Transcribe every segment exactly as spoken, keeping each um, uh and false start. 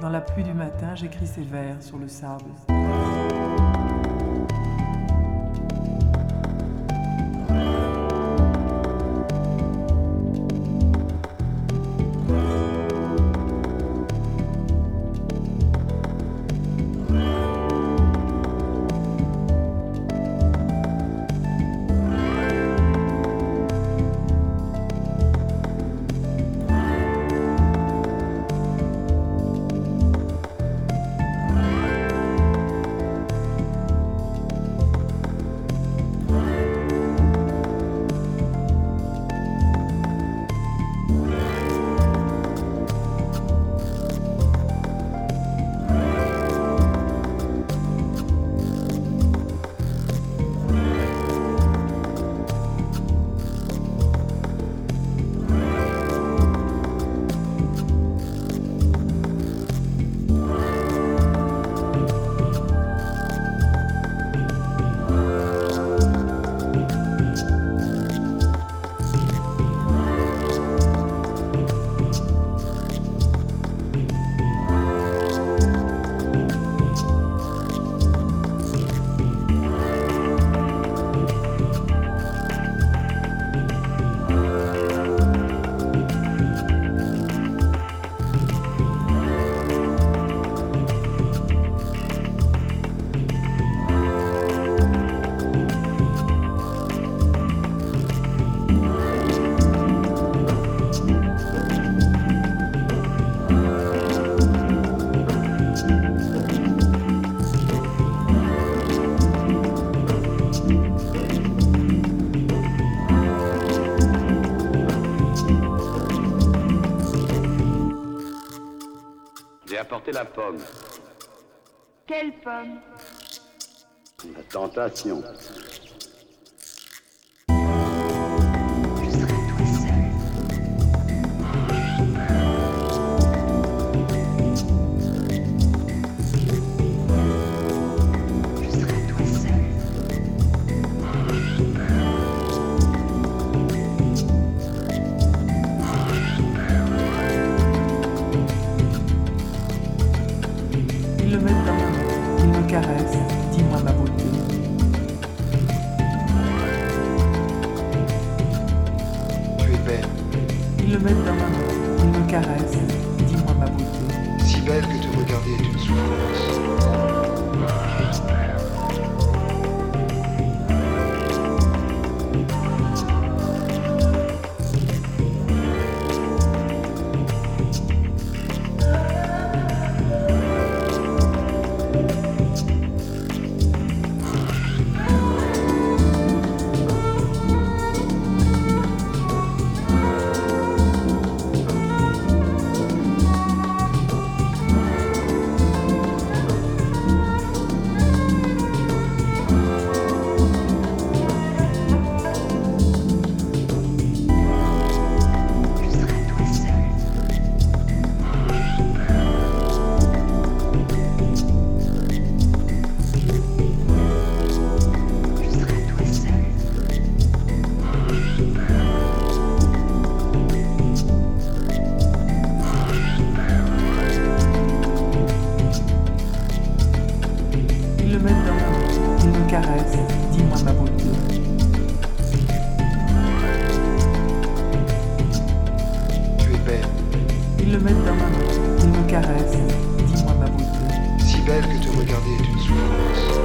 Dans la pluie du matin, j'écris ces vers sur le sable. Apporter la pomme. Quelle pomme? La tentation. Caresse, dis-moi ma beauté. Tu es belle. Ils le mettent dans ma main, ils me caressent, dis-moi ma beauté. Si belle que te regarder est une souffrance. Dis-moi ma beauté. Tu es belle. Ils le mettent dans ma main, ils me caressent, dis-moi ma beauté. Si belle que te regarder est une souffrance.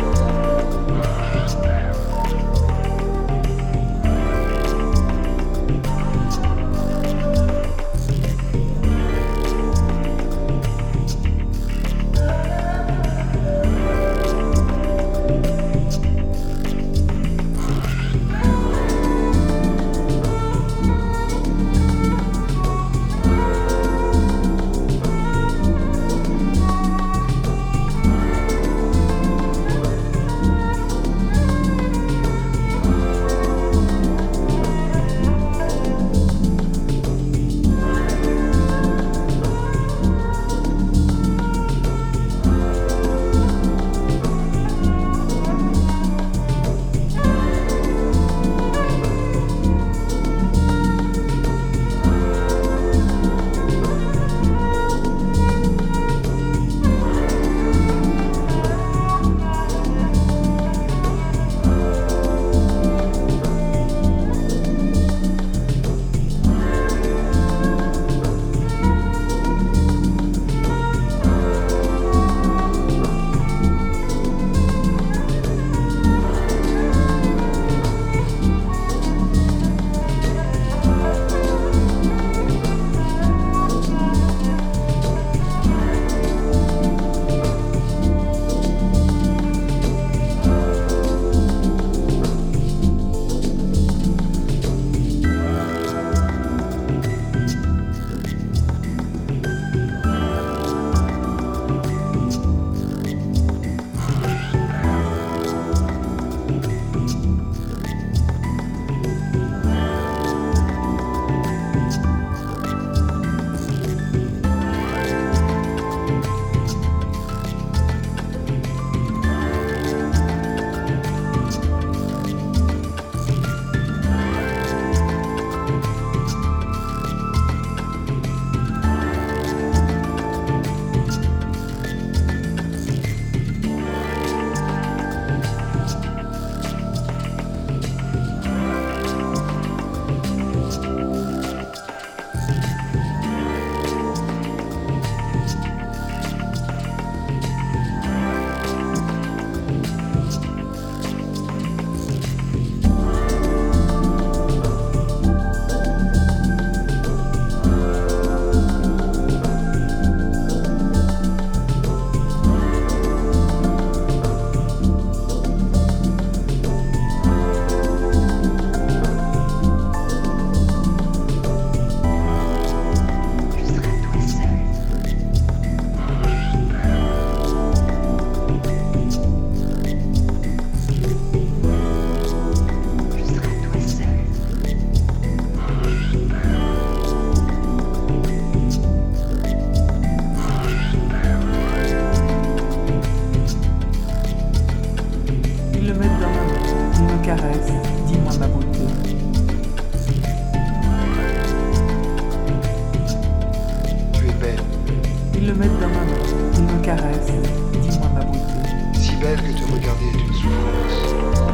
mettent dans ma main, ils me caressent, dis-moi ma beauté. Si belle que te regarder est une souffrance.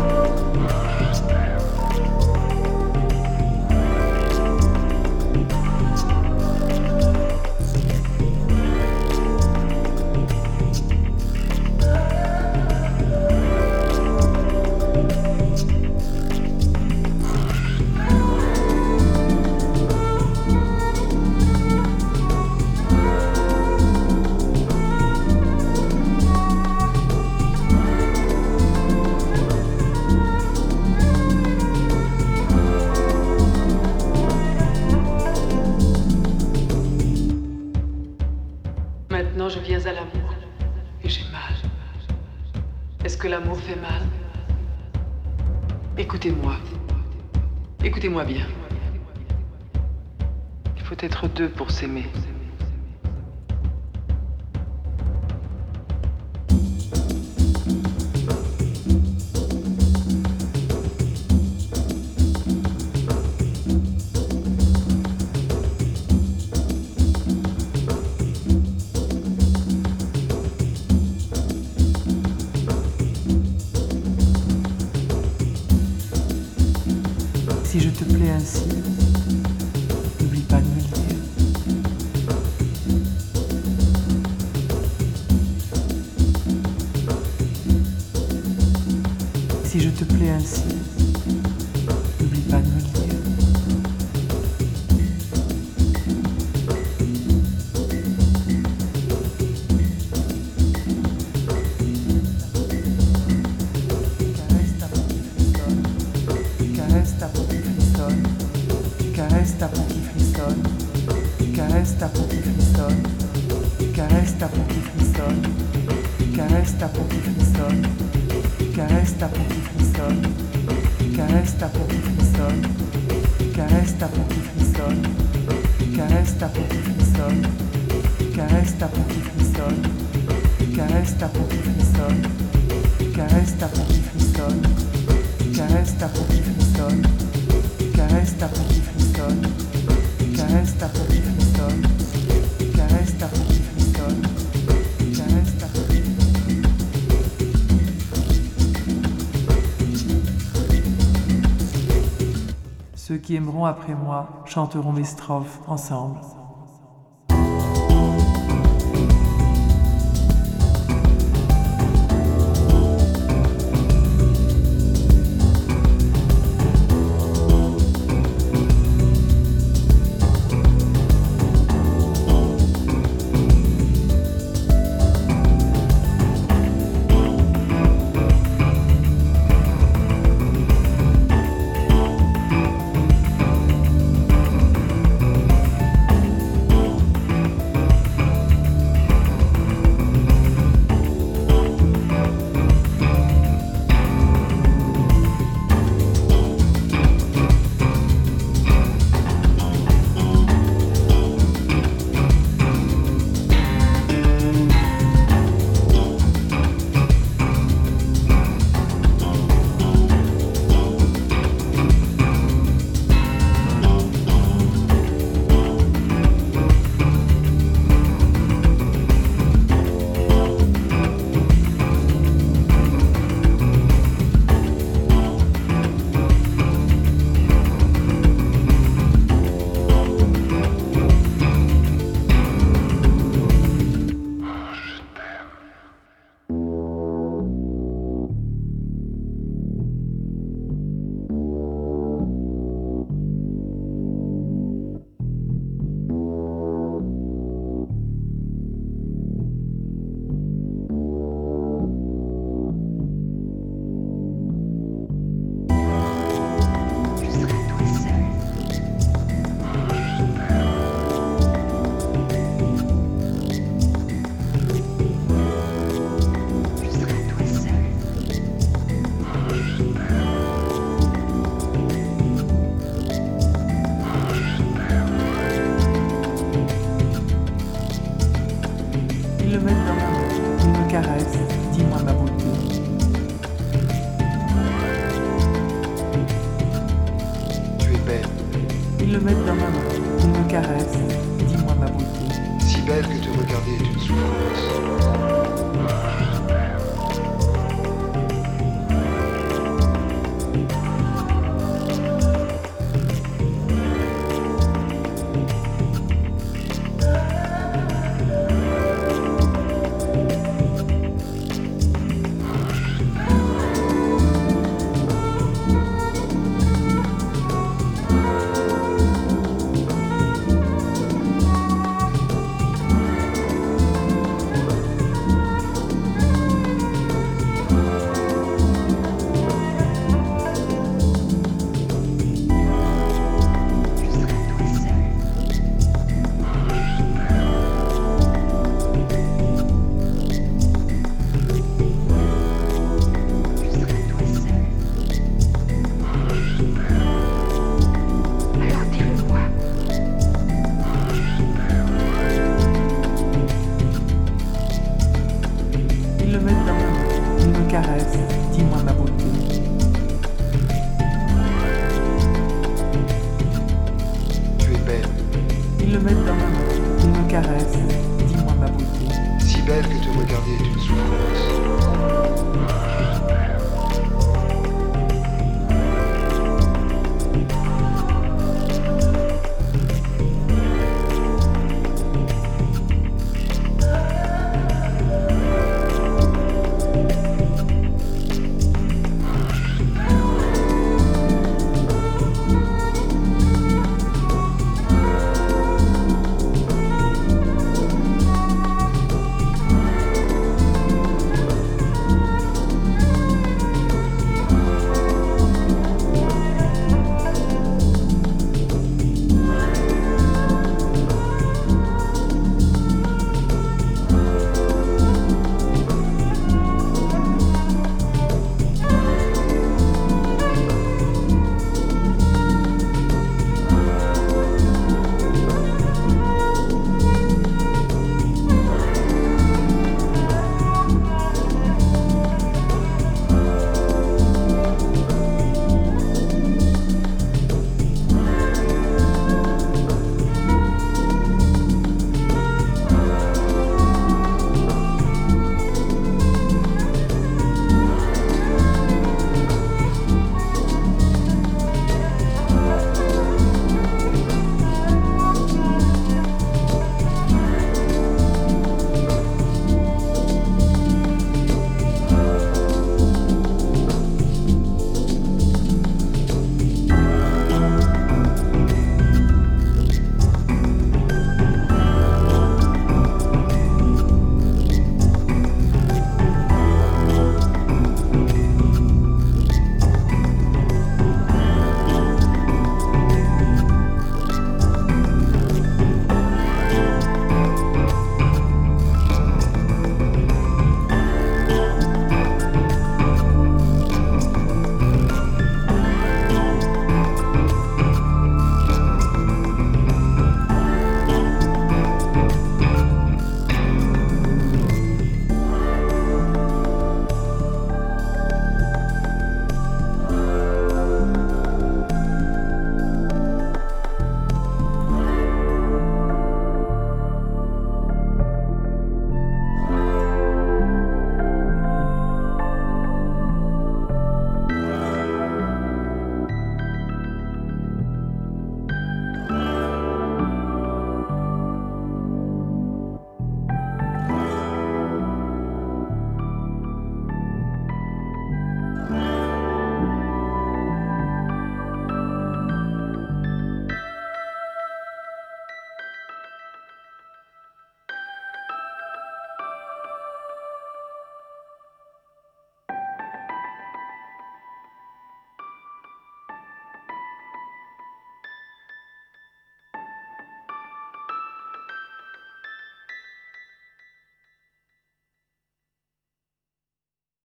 Maintenant, je viens à l'amour. Et j'ai mal. Est-ce que l'amour fait mal? Écoutez-moi. Écoutez-moi bien. Il faut être deux pour s'aimer. Si je te plais ainsi, n'oublie pas de me le dire. Si je te plais ainsi, n'oublie pas de me le dire. Caresse ta peau qui frissonne, caresse ta peau qui frissonne, caresse ta peau qui frissonne, caresse ta peau qui frissonne, caresse ta peau qui frissonne, caresse ta peau qui frissonne, caresse ta peau qui frissonne, caresse ta peau qui frissonne, caresse ta peau qui frissonne, caresse ta peau qui frissonne, caresse ta peau qui frissonne, caresse ta peau qui frissonne. Caresse ta peau qui frissonne, caresse ta peau qui frissonne, caresse ta peau qui frissonne, caresse ta peau qui frissonne, caresse ta peau qui frissonne. Ceux qui aimeront après moi chanteront mes strophes ensemble. caresse, dis-moi ma beauté. Tu es belle, Ils le mettent dans ma main, ils me caressent, dis-moi ma beauté. si belle belle que te regarder est une souffrance. Ils le mettent dans ma main, ils me caressent, dis-moi ma beauté. Tu es belle, Ils le mettent dans ma main, ils me caressent, dis-moi ma beauté. si belle que te regarder est une souffrance.